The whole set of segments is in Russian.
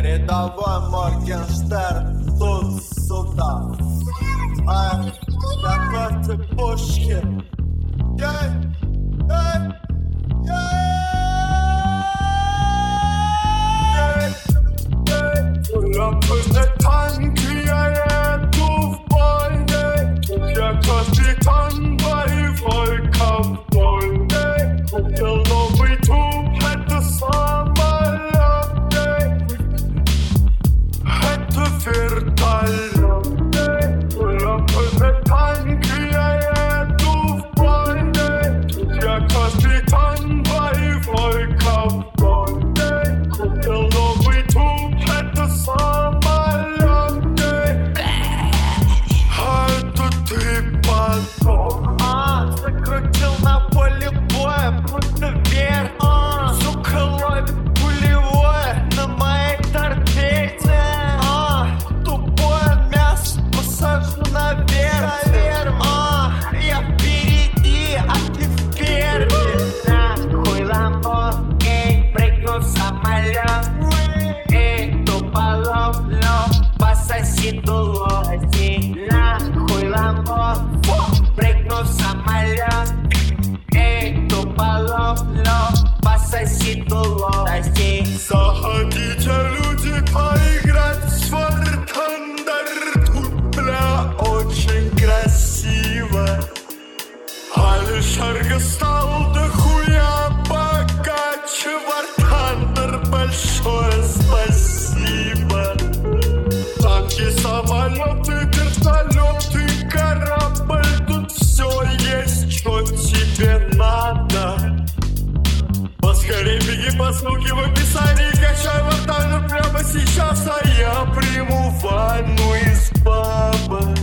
Рядовой Моргенштерн тут сюда. Как цепочки. Напряжный танки, я еду в бой. Я капитан боевой ковбой. Купил новый туб, это самолет. Это вертолет. Напряжный танки, я еду в бой. Я капитан боевой ковбой. Купил новый туб, это самолет. А это ты потом. Закрутил на поле боя, просто вверх. Сука ловит пулевое на моей торпеде. Тупое мясо посажу наверх. Я впереди, а ты впереди. Нахуй ламбо, эй, прыгну в самолет. Эй, туполовлю, пососи дуло. Нахуй ламбо, прыгну в самолет. Эй, туполовлю, пососи дуло. Заходите, люди, поиграть в War Thunder. Тут, бля, очень красиво. Алишерга стал дохуя богаче. War Thunder, большое спасибо. Танки, самолеты, вертолеты, корабль. Тут все есть, что тебе надо. Поскорей беги по ссылке в описании. Качай War Thunder прямо сейчас, а я приму ванну из бабок.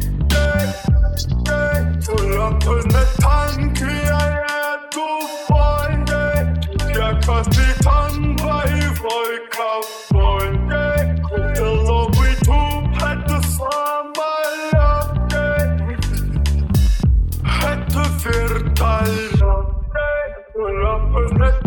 Напряжный танки, я еду в бой. Я капитан боевой ковбой. Купил новый туб, это самолет. Это вертолет. Напряжный